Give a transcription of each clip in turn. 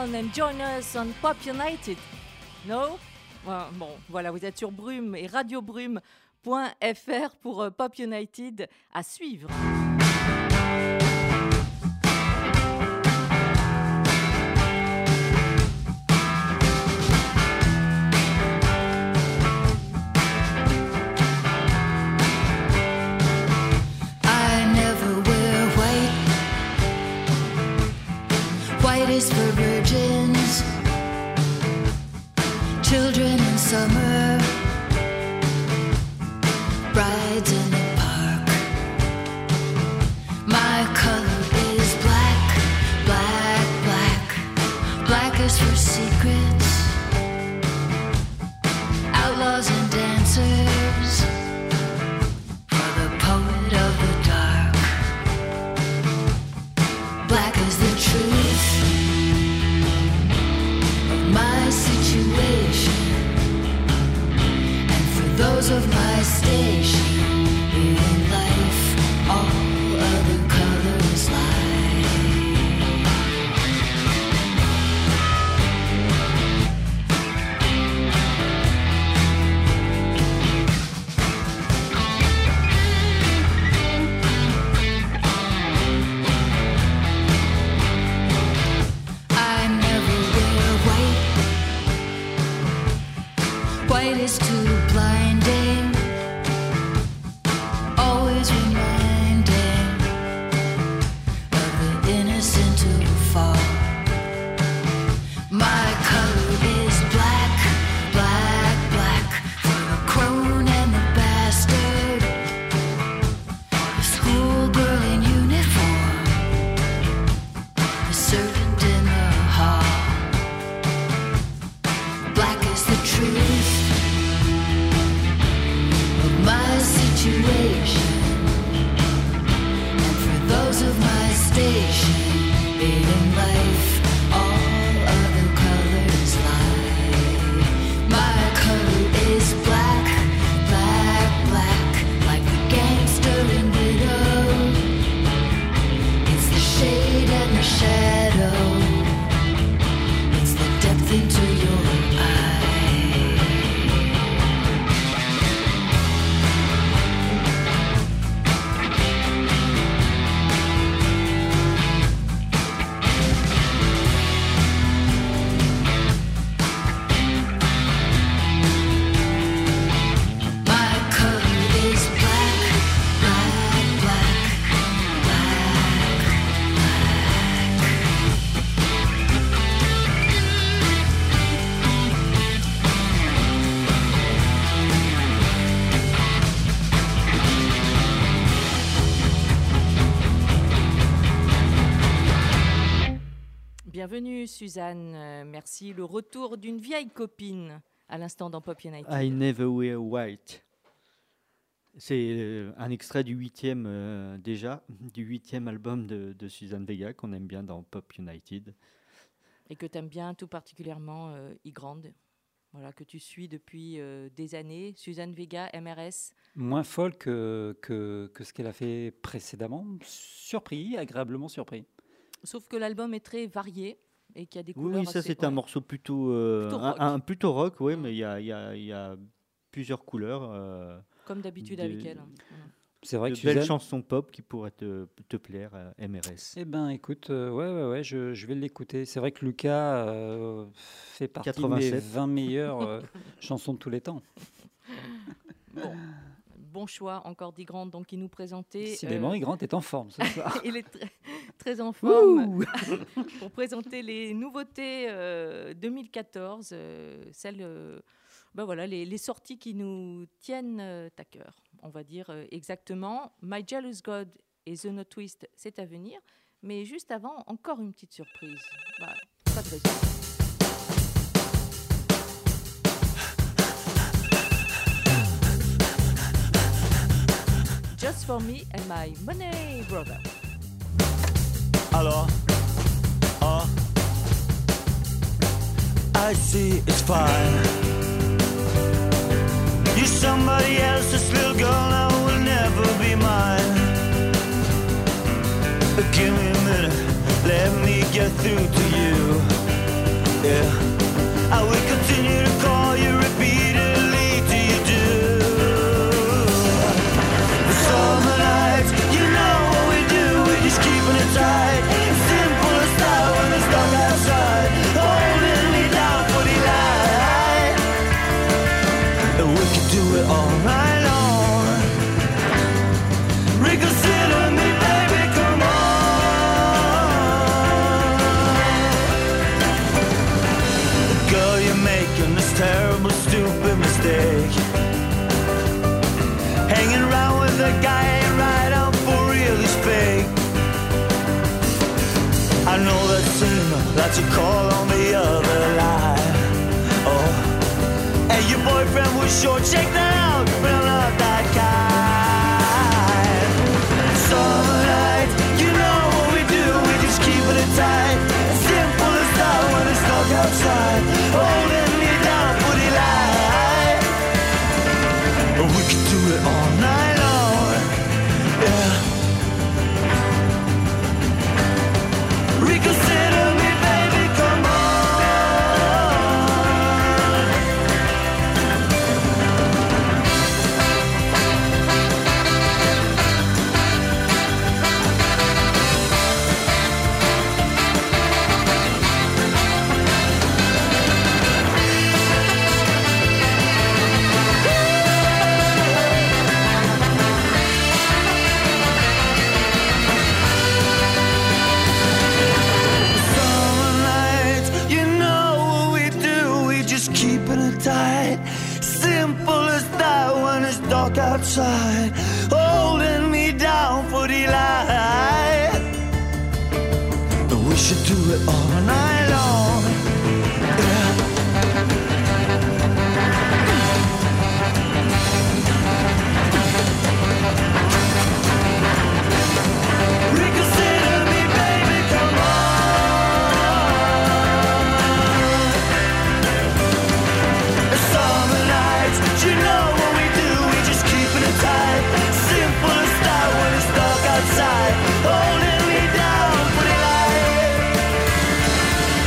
down and join us on Pop United. No? Bon, voilà, vous êtes sur Brume et radiobrume.fr pour Pop United à suivre. Is for virgins, children in summer, brides in the park. My color is black, black, black. Black is for secrets, outlaws and dancers, for the poet of the dark. Black is the truth, my situation, and for those of my station in life, all other colors lie. White is too blinding, always reminding of the innocent who fall. My color is black, black, black, for the crone and the bastard, the schoolgirl in uniform, the servant in the hall. Black is the truth, my situation, and for those of my station in life, all other colors lie. My color is black, black, black, like the gangster in Widow. It's the shade and the shadow, it's the depth into your eye. Bienvenue Suzanne, merci. Le retour d'une vieille copine à l'instant dans Pop United. I Never Wear White. C'est un extrait du 8e album de Suzanne Vega qu'on aime bien dans Pop United. Et que tu aimes bien tout particulièrement E-Grande, voilà, que tu suis depuis des années. Suzanne Vega, MRS. Moins folle que ce qu'elle a fait précédemment. Surpris, agréablement surpris. Sauf que l'album est très varié et qu'il y a des couleurs. Oui, ça assez, c'est un morceau plutôt rock, plutôt rock, oui, mais il y a plusieurs couleurs. Comme d'habitude avec elle. C'est vrai que Suzanne... belles chansons pop qui pourraient te plaire, MRS. Eh ben, écoute, ouais, je vais l'écouter. C'est vrai que Lucas fait partie 87. Des 20 meilleures chansons de tous les temps. Bon choix, encore d'E-Grande, donc qui nous présentait... Décidément, E-Grande est en forme ce soir. Il est très en forme pour présenter les nouveautés 2014, celles, les sorties qui nous tiennent à cœur, on va dire exactement. My Jealous God et The No Twist, c'est à venir, mais juste avant, encore une petite surprise. Pas de raison. Just for me and my money brother. Alors, I see it's fine. You're somebody else, this little girl now will never be mine. Give me a minute, let me get through to you. That's a call on the other line. Oh, and your boyfriend was short. Check that out, but I'm not that kind. Summer night, you know what we do. We just keep it tight. Simple as that when it's stuck outside, holding me down, pretty light. We could do it all night long. Yeah. Reconsider me, baby, come on. Tight. Simple as that when it's dark outside, holding me down for the light. We should do it all night long. Yeah. Reconsider me, baby, come on. Summer nights, you know what we do, we just keeping it tight. Simple as that when it's dark outside, holding me down for the light.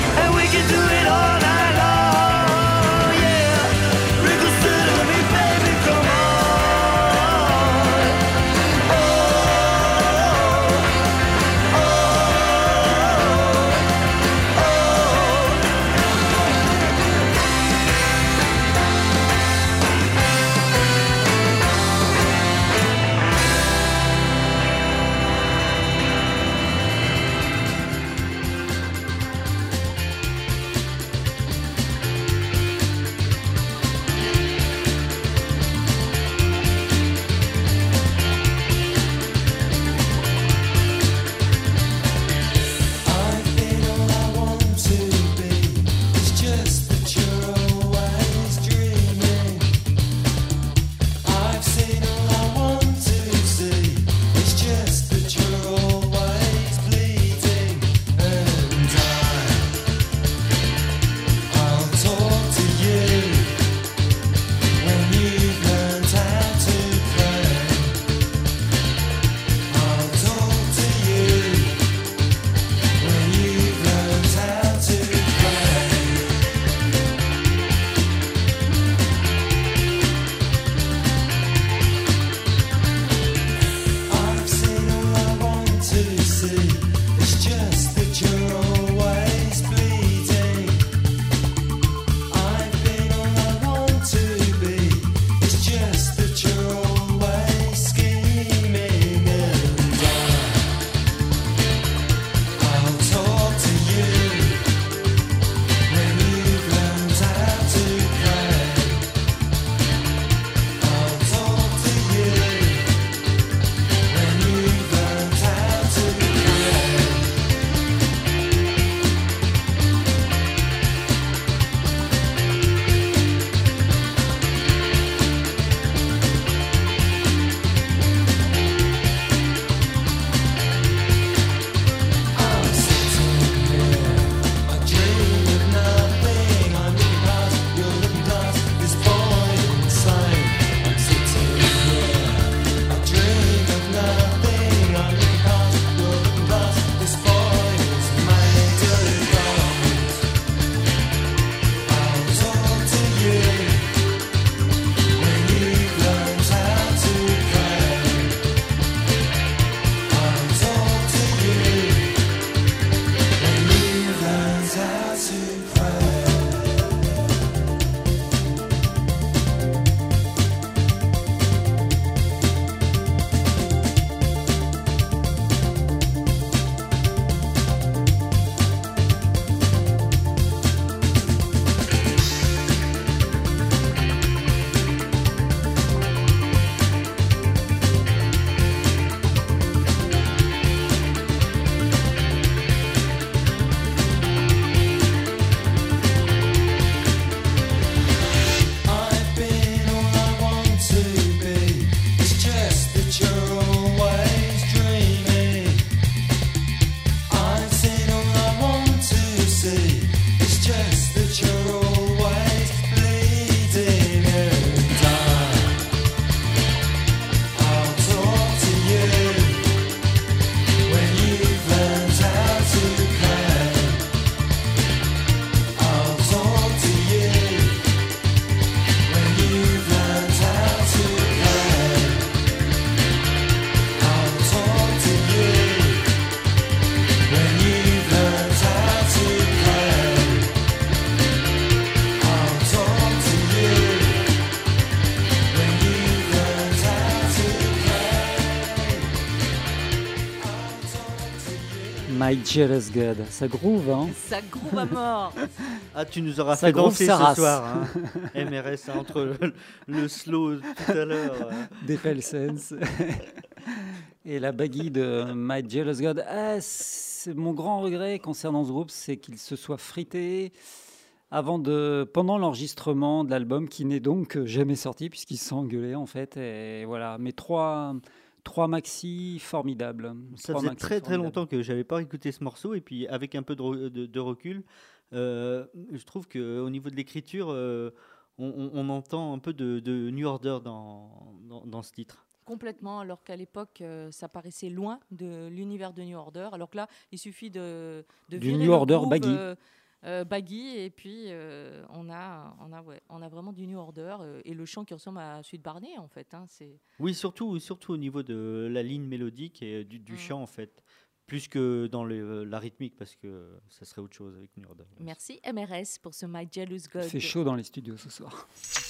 My Jealous God, ça groove, hein? Ça groove à mort. Ah, tu nous auras Ça fait groove danser sa ce race. soir, hein. MRS, hein, entre le slow tout à l'heure. Des Sense et la baggy de My Jealous God. Ah, c'est mon grand regret concernant ce groupe, c'est qu'il se soit frité pendant l'enregistrement de l'album, qui n'est donc jamais sorti puisqu'ils se sont engueulés en fait. Et voilà, mais trois maxi formidables. Ça faisait très longtemps que j'avais pas écouté ce morceau, et puis avec un peu de recul, je trouve qu'au niveau de l'écriture, on entend un peu de New Order dans ce titre. Complètement, alors qu'à l'époque, ça paraissait loin de l'univers de New Order, alors que là, il suffit de virer New le Order groove, baggy. Baggy, et puis on a vraiment du New Order, et le chant qui ressemble à celui de Barney, en fait. Hein, c'est... Oui, surtout au niveau de la ligne mélodique et du chant, en fait. Plus que dans la rythmique, parce que ça serait autre chose avec New Order. Merci MRS pour ce My Jealous God. Il fait chaud dans les studios ce soir.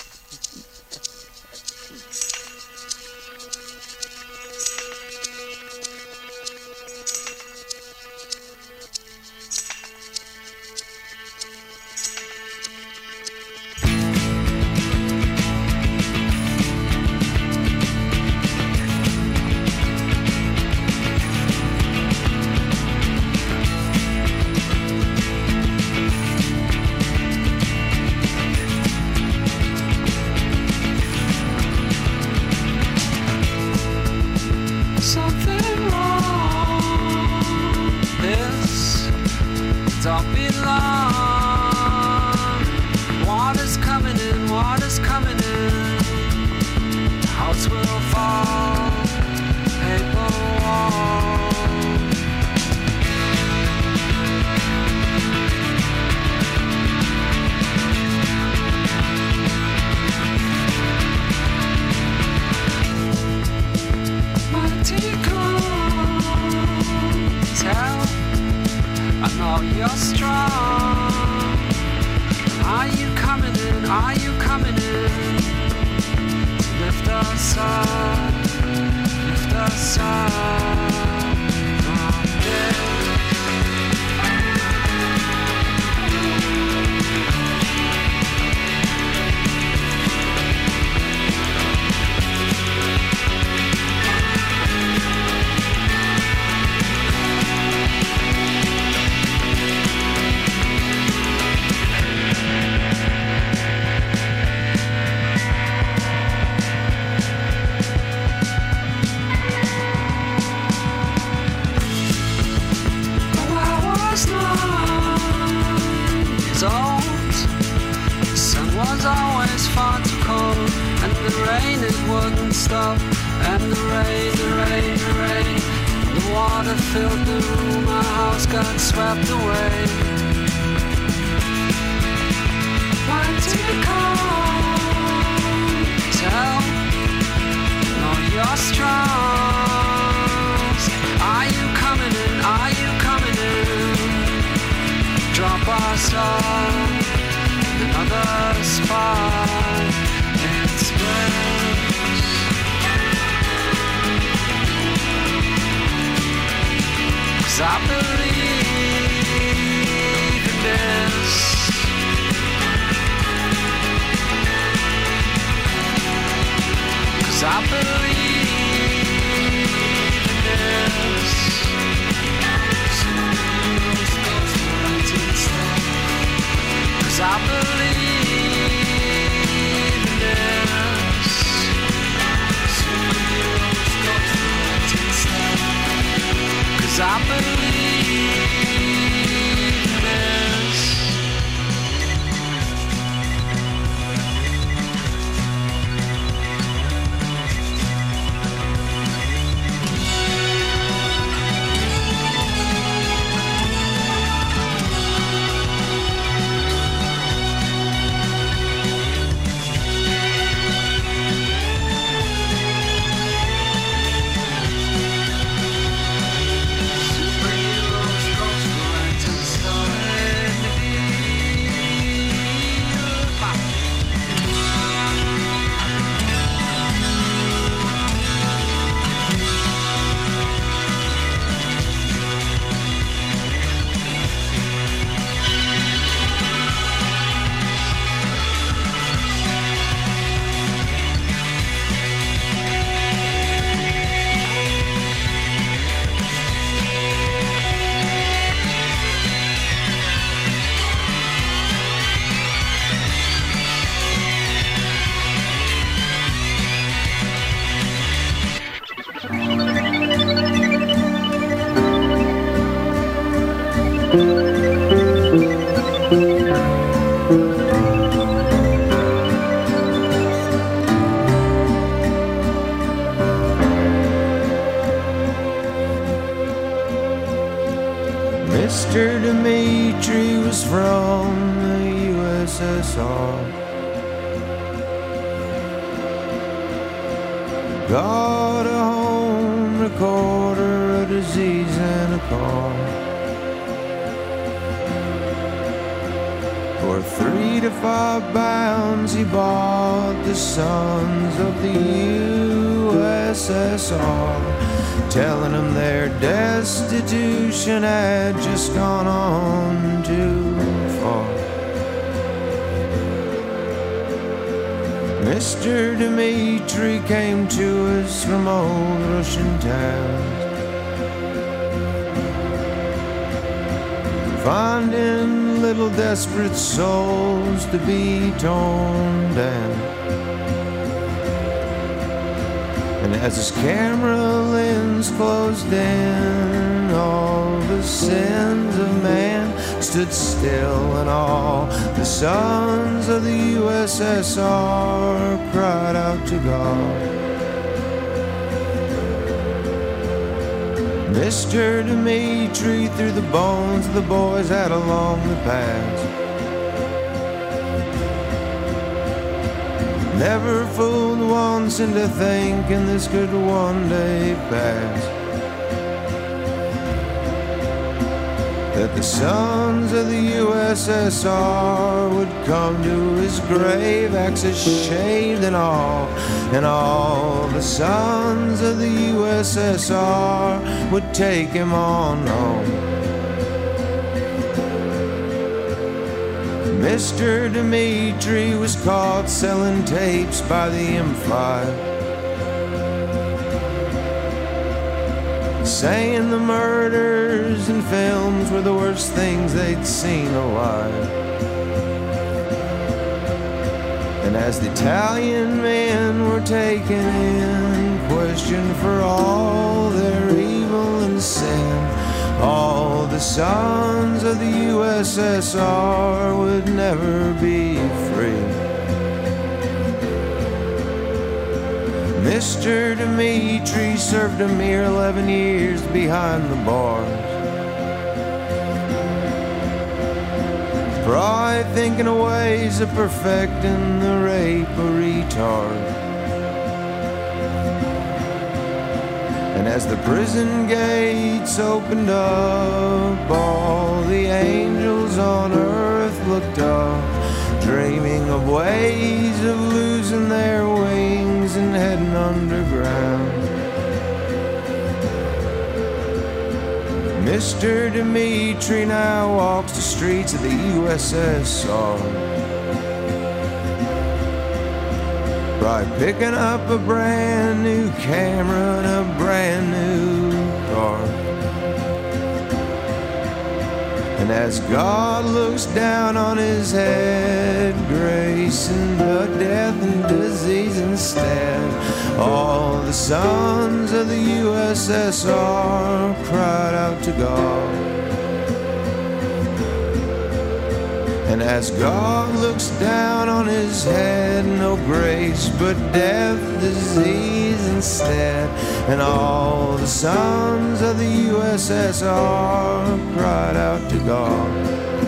Something wrong. This don't belong. Water's coming in, water's coming in. House will fall, paper wall. I know you're strong. Are you coming in? Are you coming in? Lift us up, lift us up from this. Always far too cold, and the rain it wouldn't stop, and the rain, the water filled the room, our house got swept away. Why did you come? Tell, no, you're strong. Are you coming in? Are you coming in? Drop us off. Another spot express. 'Cause I believe in this. 'Cause I believe in this. 'Cause I believe in this. 'Cause I believe in this. Dimitri was from the USSR. Got a home recorder, a disease, and a car. For 3 to 5 pounds he bought the sons of the USSR, telling them their destitution had just gone on too far. Mr. Dimitri came to us from old Russian towns, finding little desperate souls to be torn down. And as his camera lens closed in, all the sins of man stood still, and all the sons of the USSR cried out to God. Mr. Dimitri threw the bones of the boys out along the paths. Never fooled once into thinking this could one day pass, that the sons of the USSR would come to his grave, axes shaved and all the sons of the USSR would take him on home. Mr. Dimitri was caught selling tapes by the M5, saying the murders and films were the worst things they'd seen alive. And as the Italian men were taken in, questioned for all their evil and sin, all the sons of the USSR would never be free. Mr. Dimitri served a mere 11 years behind the bars, probably thinking of ways of perfecting the rape of retard. And as the prison gates opened up, all the angels on earth looked up, dreaming of ways of losing their wings and heading underground. Mr. Dimitri now walks the streets of the USSR, by picking up a brand new camera and a brand new car. And as God looks down on his head, grace and death and disease instead, all the sons of the USSR cried out to God. And as God looks down on his head, no grace but death, disease instead, and all the sons of the USSR cried out to God.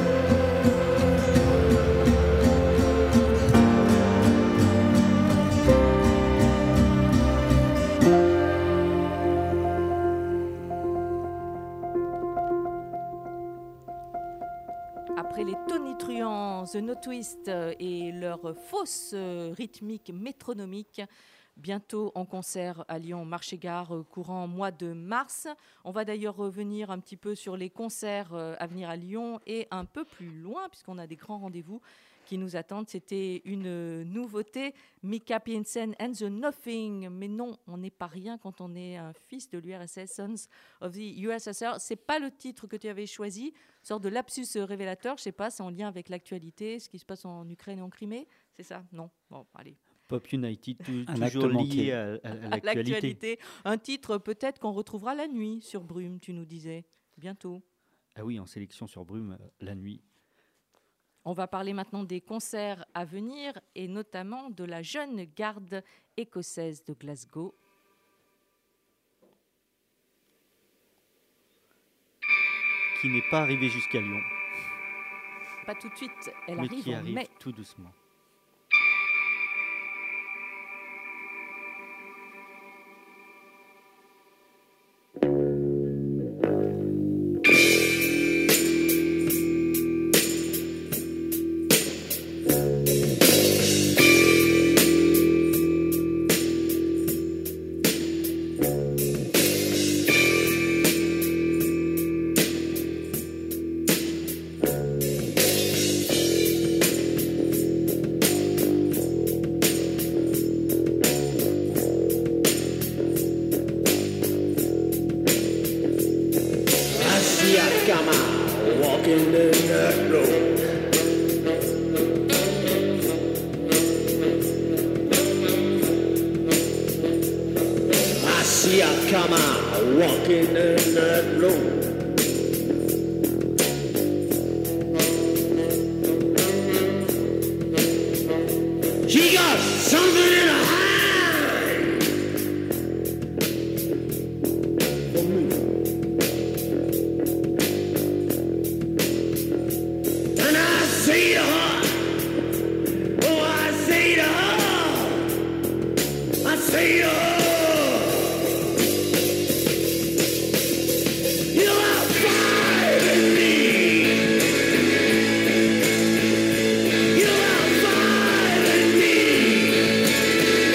Après les tonitruants The No Twist et leur fausse rythmique métronomique, bientôt en concert à Lyon, Marché-Gare, courant mois de mars. On va d'ailleurs revenir un petit peu sur les concerts à venir à Lyon et un peu plus loin, puisqu'on a des grands rendez-vous qui nous attendent. C'était une nouveauté, Mika Piensen and the Nothing. Mais non, on n'est pas rien quand on est un fils de l'URSS, Sons of the USSR. C'est pas le titre que tu avais choisi, sorte de lapsus révélateur. Je sais pas, c'est en lien avec l'actualité, ce qui se passe en Ukraine et en Crimée. C'est ça? Non. Bon, allez. Pop United, Un toujours acte manqué. lié à l'actualité. Un titre peut-être qu'on retrouvera la nuit sur Brume, tu nous disais. Bientôt. Ah oui, en sélection sur Brume, la nuit. On va parler maintenant des concerts à venir et notamment de la jeune garde écossaise de Glasgow. Qui n'est pas arrivé jusqu'à Lyon. pas tout de suite. Elle mais arrive qui en arrive mai. tout doucement. I see a camel walking the dirt road. I see a camel walking the dirt road. She got something in her hand for me. And I say to her, oh, I say to her, I say to her, you are finding me. You are finding me.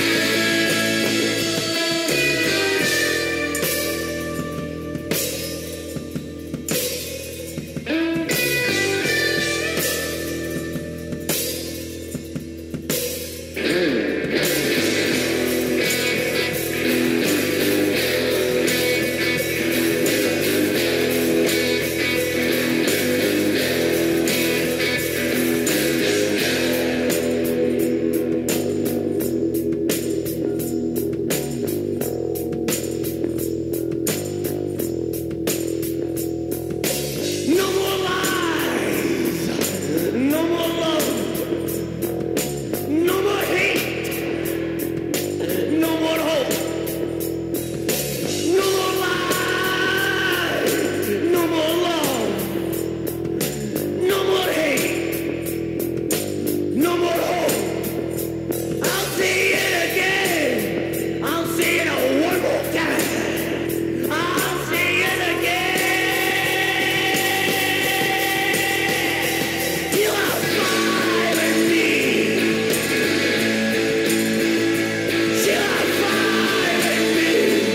No more lies, no more love, no more hate, no more hope, no more lies, no more love, no more hate, no more hope. I'll say it again, I'll say it one more time, I'll say it again. You are finding me. You are finding me.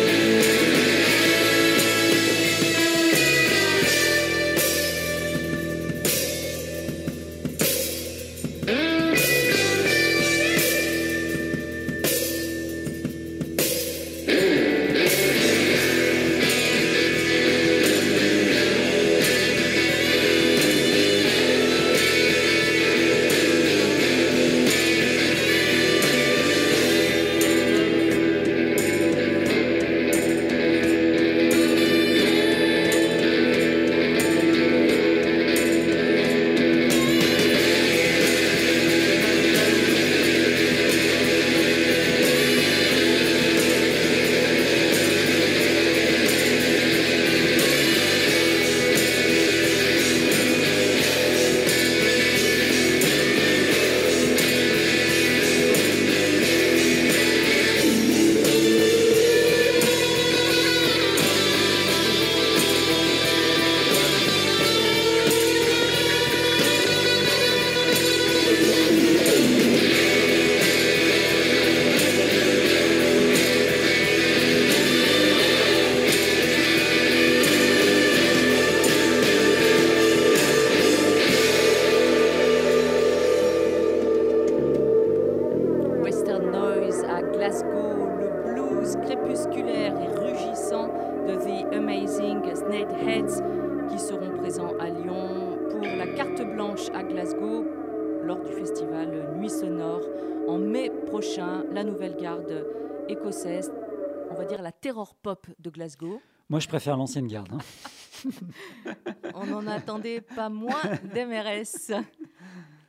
Western Noise à Glasgow, le blues crépusculaire et rugissant de The Amazing Snakeheads qui seront présents à Lyon pour la carte blanche à Glasgow lors du festival Nuit Sonore en mai prochain. La nouvelle garde écossaise, on va dire la terror pop de Glasgow. Moi, je préfère l'ancienne garde. Hein. On n'en attendait pas moins d'MRS.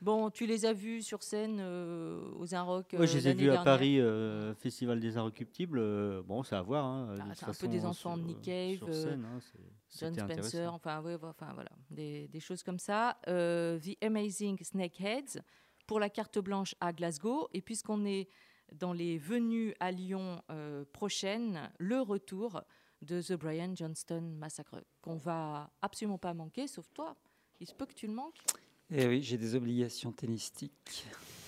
Bon, tu les as vus sur scène aux Inrock Ouais, je les ai l'année vus à dernière. Paris, Festival des Inrecuptibles. Bon, c'est à voir. Hein, de Ah, toute c'est un peu façon, des enfants de Nick Cave, sur scène, hein, John c'était Spencer, intéressant. enfin voilà, des choses comme ça. The Amazing Snakeheads pour la carte blanche à Glasgow. Et puisqu'on est dans les venues à Lyon prochaines, le retour de The Brian Johnston Massacre, qu'on va absolument pas manquer, sauf toi. Il se peut que tu le manques. Eh oui, j'ai des obligations tennistiques.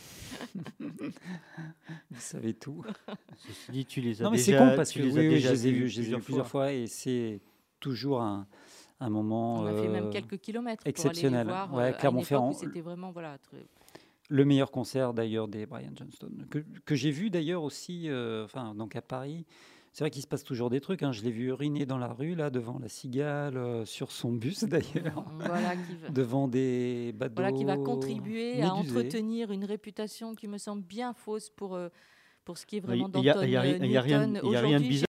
Vous savez tout. Ceci dit, tu les as Non, mais déjà, c'est con parce tu que les as oui, déjà je les ai vus vus plusieurs fois et c'est toujours un moment On a fait même quelques kilomètres exceptionnel. pour aller les voir Ouais, à une époque Clermont-Ferrand. où c'était vraiment très... Le meilleur concert d'ailleurs des Brian Johnston, que j'ai vu d'ailleurs aussi donc à Paris. C'est vrai qu'il se passe toujours des trucs. Hein. Je l'ai vu uriner dans la rue, là, devant la Cigale, sur son bus d'ailleurs, Voilà devant des badauds. Voilà qui va contribuer à médusés. entretenir une réputation qui me semble bien fausse pour ce qui est Il vraiment y a d'Anton rien Newton. de Aujourd'hui, bizarre.